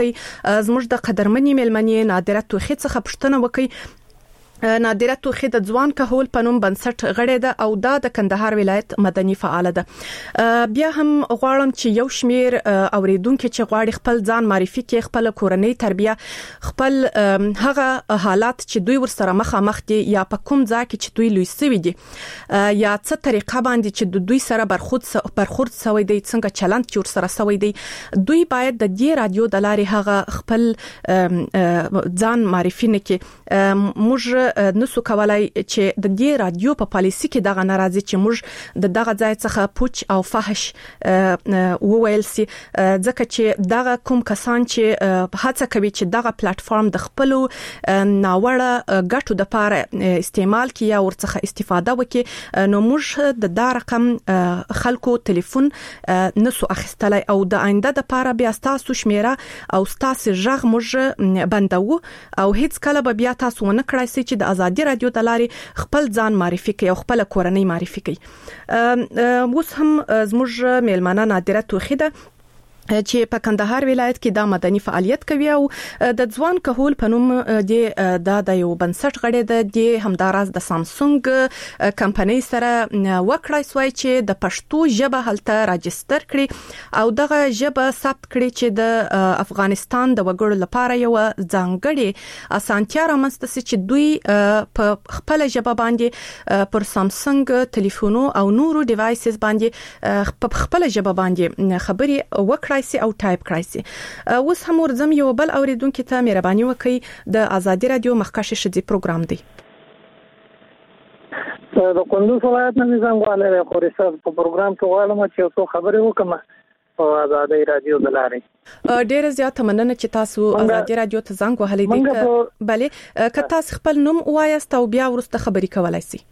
زموږ د قدرمنې مېلمنې نادره توخی څخه پوښتنه وکړي. نادره توخی د ځوان کهول په نوم بنسټ غړې ده او دا د کندهار ولایت مدني فعال ده. بیا هم غواړم چې یو شمیر اوریدونکو چې غواړي خپل ځان معرفي کړي، خپل کورنۍ تربیه، خپل هغه حالات چې دوی ورسره مخامخ دي یا په کوم ځای کې چې دوی لوی سوي دي یا څه طریقه باندې چې دوی سره برخورد سوي دي، څنګه چلند چې ورسره سوي دي، دوی باید د دې رادیو د لارې هغه خپل ځان معرفي نکړي. موږ نسو کولای چې د دې رادیو په پالیسي کې دغه ناراضي چې موږ د دغه ځای څخه پوچ او فحش وویل سي، ځکه چې دغه کوم کسان چې هڅه کوي چې دغه پلیټ فارم د خپل ناوړه ګټو د لپاره استعمال کړي یا ورڅخه استفاده وکړي، نو موږ د دا رقم خلکو ټلیفون نسو اخیستلای او د آینده د لپاره بیا تاسو شمیره او تاسو ژغ موږ بندو او هیڅ کله به بیا تاسو ونه کړئ چې د ازادي رادیو د لارې خپل ځان معرفي کوي او خپل کورنۍ معرفي کوي. اوس هم زموږ میلمانه نادره توخی ده چې په کندهار ولایت کې د مدني فعالیت کوي او د ځوان کهول په نوم د یو بنسټ غړې ده. د همداراز د سامسونګ کمپنۍ سره وکړای سوی چې د پښتو ژبه هلته راجستر کړي او دغه ژبه ثبت کړي چې د افغانستان د وګړو لپاره یو ځانګړي اسانتیا رامنځته شي چې دوی په خپل ژبه باندې پر سامسونګ ټلیفونو او نورو ډیوایسز باندې په خپل ژبه باندې خبري وکړي او ټایپ کړئ سي. اوس هم ورزم یو بل اوریدونکو ته مهرباني وکړئ. د ازادي رادیو مخکښ شدي پروګرام دی. د کندوز ولایت نظام غواړي خوريسه په پروګرام کې غواړم چې څو خبرې وکم او ازادي رادیو د لارې. ډېر زیات مننه چې تاسو ازادي رادیو ته زنګ وهلی دی. بله که تاسو خپل نوم وایاست او بیا ورسته خبرې کولای سي.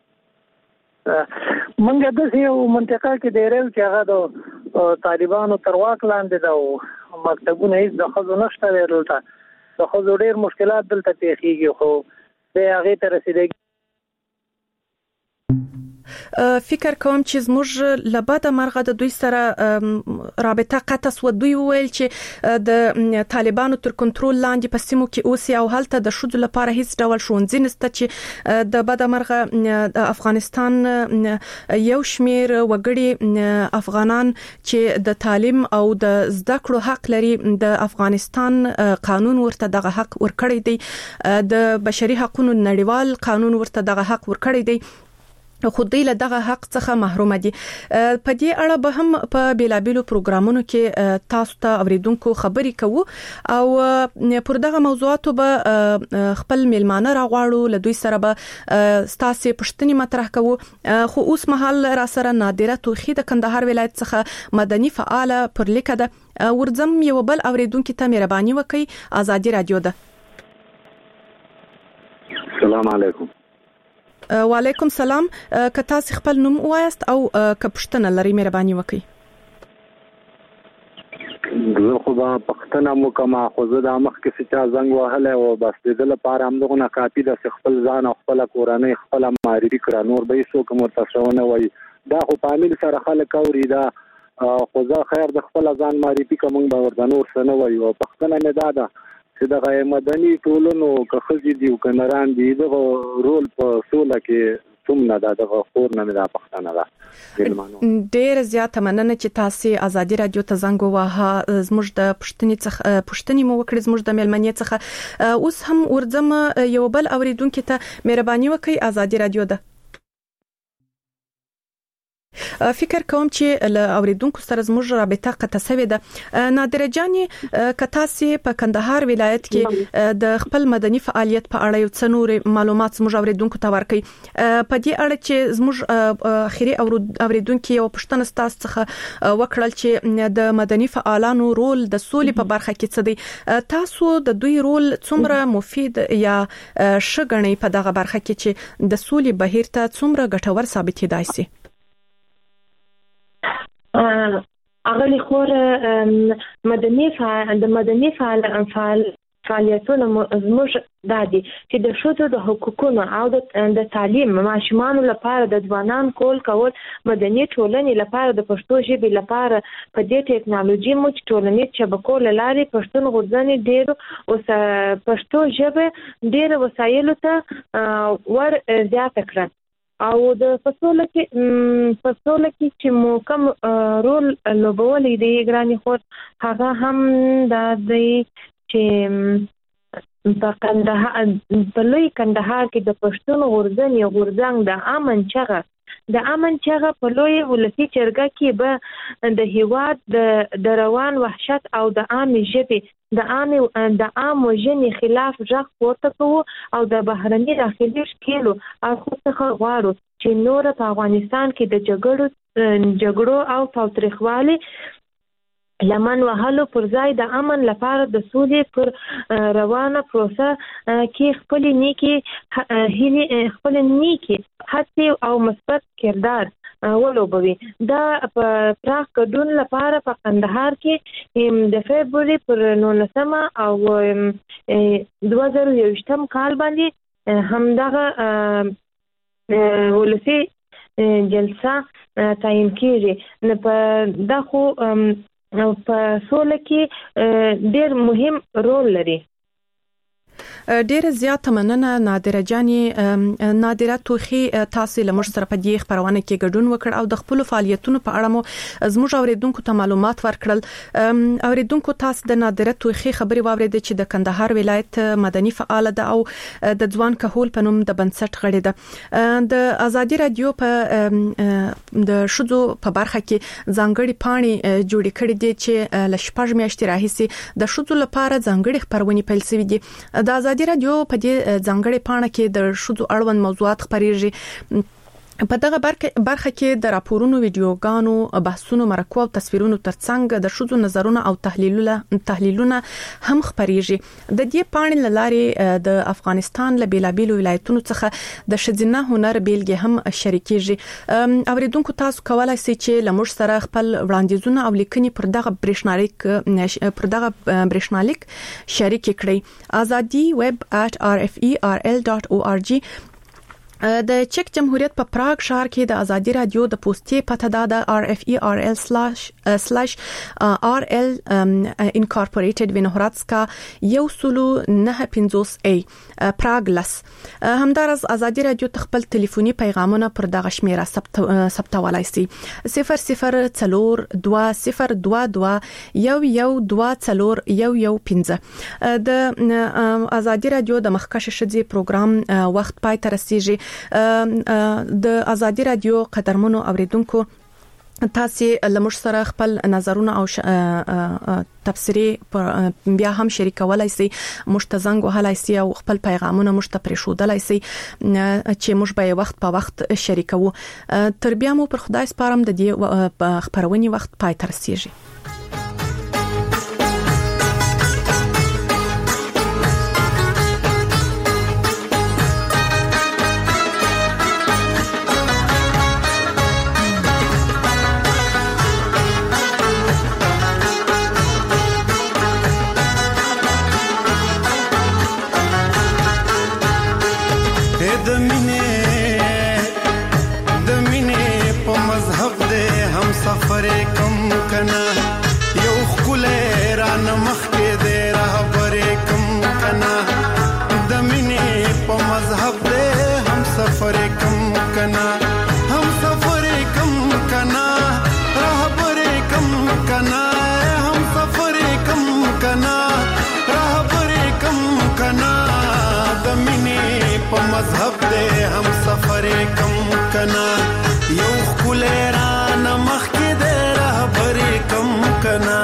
منګه د یو منطقه کې ډېر چې هغه د طالبانو تر واک لاندې ده او مکتبونه هیڅ د خزو نشته ورته د خزو ډېر مشکلات دلته پیښیږي خو د هغه تر رسیدګي فکر کوم چې زموږ لباده مرغه د دوی سره رابطه قطع سو. دوی ویل چې د طالبانو تر کنټرول لاندې په سیمو کې اوسي او هلته د شذ لپاره هیڅ ډول شونځ نشته چې د بده مرغه د افغانستان یو شمیر وګړي افغانان چې د تعلیم او د زده کړو حق لري، د افغانستان قانون ورته دغه حق ورکړی دی، د بشري حقوقو نړیوال قانون ورته دغه حق ورکړی دی، خو دوی له دغه حق څخه محروم دي. په دې اړه به هم په بیلابیلو پروګرامونو کې تاسو ته اوریدونکو خبري کوو او پر دغه موضوعاتو به خپل میلمانه راغواړو، له دوی سره به تاسو پوښتنې مطرح کوو. خو اوس مهال را سره نادره توخی د کندهار ولایت څخه مدني فعال پر لیکه ده. ورځم یو بل اوریدونکو ته مهرباني وکړئ. ازادي رادیو ده. السلام علیکم. وعلیکم سلام. که تاسو خپل نوم وایاست او که پوښتنه لرئ مهرباني وکړئ. زه خو دا پښتنه مو کومه خو زه د مخ کې چې زنګ وهله او بس د لپاره هم دغه کاپی د خپل ځان او خپل کورنۍ خپل معرفي کړه، نور به هیڅ کوم تاسوونه وای دا خو فامیل سره خلک اوري دا خو زه خیر د خپل ځان معرفي کوم به ورته نور څه نه وای. او پښتنه نه دا چې دغه مدني ټولنو که خزي دی او کناران دی دغه رول په سوله کې څومره دغه خور نه دا پښتنه ده. ډېر زیات مننه چې تاسو ازادي رادیو ته زنګ ووهه. زموږ د پوښتنې مو وکړې زموږ د میلمنې څخه. اوس هم ورځم یو بل اوریدونکو ته مهرباني وکړئ. ازادي رادیو ده. فکر کوم چې له اوریدونکو سره زموږ رابطه قطع شوې ده. نادره جاني که تاسو په کندهار ولایت کې د خپل مدني فعالیت په اړه یو څه نور معلومات زموږ اوریدونکو ته ورکړئ. په دې اړه چې زموږ اخیری اوریدونکو یو پوښتنه ستاسو څخه وکړل چې د مدني فعالانو رول د سولې په برخه کې څه دی، تاسو د دوی رول څومره مفید یا ښه ګڼئ په دغه برخه کې چې د سولې بهیر ته څومره ګټور ثابتېدای شي؟ اغلی خور مدني فعال فعالیتونه زموږ دا دي چې د ښځو د حقوقونو او د تعلیم ماشومانو لپاره د ځوانان کول مدني ټولنې لپاره د پښتو ژبې لپاره په دې ټیکنالوژي مو چې ټولنیز شبکو له لارې پښتون غورځنې ډېر پښتو ژبه ډېر وسایلو ته ور زیاته کړه او د فصول کې چې مو کوم رول لوبولی دی ګرانې خور هغه هم دا دی چې په لوی کندهار کې د پښتون غورځنګ د امن چغه په لوی ولسي جرګه کې به د هیواد د روان وحشت او د عامه ژبې د عام وژنې خلاف غږ پورته کوو او د بهرني داخلي ښکېلو اړخو څخه غواړو چې نور په افغانستان کې د جګړو او تاوتریخوالي لمن وهلو پر ځای د امن لپاره د سولې پر روانه پروسه کې خپل نیکی هڅې او مثبت کردار ولوبوي. دا په پراخ ګډون لپاره په کندهار کې د فبروري پر 19 او 2021 کال باندې همدغه ولسي جلسه تعین کیږي. نه په دغه په سوله کې ډېر مهم رول لري. ډیره زیاته مننه نادره جانې. نادره توخی تاسو له موږ سره په دې خبرونه کې ګډون وکړ او د خپل فعالیتونو په اړه مو زموږ اوریدونکو ته معلومات ورکړل. اوریدونکو تاسو د نادره توخی خبري واورید چې د کندهار ولایت مدني فعال ده او د ځوان کهول په نوم د بنسټ غړي ده. د ازادي رادیو په د شذو په برخه کې ځانګړي پاڼې جوړې کړې دي چې ل شپږ میاشتې راهیسي د شذو لپاره ځانګړي خبرونه پیل شوې دي. د ازادي رادیو په دې ځانګړي پاڼه کې د شذو اړوند موضوعات خبريږي. په دغه برخه کې د راپورونو، ویډیوګانو، بحثونو، مرکو او تصویرونو ترڅنګ د شذو نظرونه او تحلیلونه هم خبريږي. د دې پاڼې لارې د افغانستان له بیلابیلو ولایتونو څخه د شذینه هنر بیلګې هم شریکيږي. اوریدونکو تاسو کولای شئ چې لمر سره خپل وړاندیزونه او لیکنې پر دغه برېښنالیک شریک کړئ. ازادي web@rferl.org. د چک جمهوریت په پراګ ښار کې د ازادي رادیو د پوسټي پته د RFERL/RL Incorporated وینهراتسکا 10950A پراګ لس. همدارس ازادي رادیو خپل ټلیفوني پیغامونه پر دغه شمیره ثبتولای شي 002222112415. د ازادي رادیو د مخکشه شذي پروګرام وخت پای ته رسیږي. د ازادي رادیو قدرمنو اوریدونکو تاسو لمر سره خپل نظرونه او تفسیری بیا هم شریکولای شئ. مشتزنګ وهلای شئ او خپل پیغامونه مشته پرېښودلای شئ چې موږ به وخت په وخت شریکو. تر بیا مو پر خدای سپارم د دې خبرونې وخت پای ته رسیږي. سفر کم کنا یو خله را نمخ کې دې راهبر کم کنا د مینې په مذهب دې هم سفر کم کنا هم سفر کم کنا راهبر کم کنا هم سفر کم کنا راهبر کم کنا د مینې په مذهب دې هم سفر کم کنا یو خله را نمخ کې دې راهبر کم کنا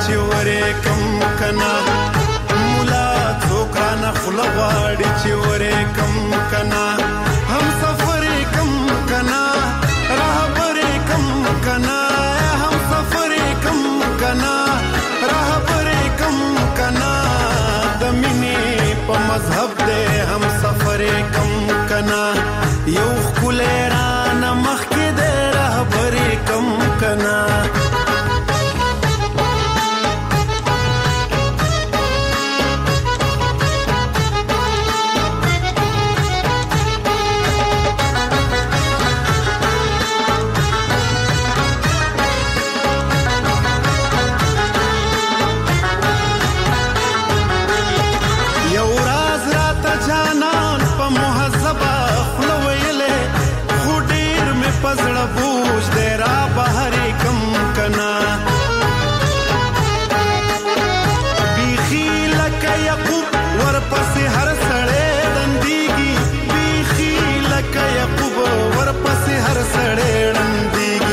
چې ورې کم کنا مولا څوکرا نه خلواړي چې ورې کم کنا هم سفر کم کنا رهبر کم کنا هم سفر کم کنا رهبر کم کنا د مینې په مذهب دې هم سفر کم کنا یو خلران مخ کې دې رهبر کم کنا پزړه بوج دې را بهر کم کنا بیخی لکه یعقوب ورپسې هر سړی دندېږي بیخی لکه یعقوب ورپسې هر سړی دندېږي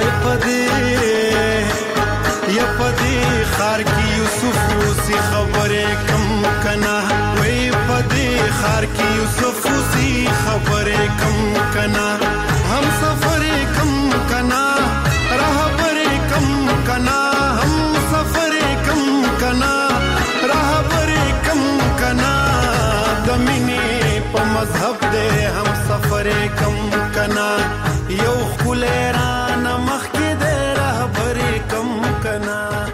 پدې خار کې یوسف اوسې خبرې کم کنا وای پدې خار کې یوسف اوسې خبرې کم کنا هم سفر کم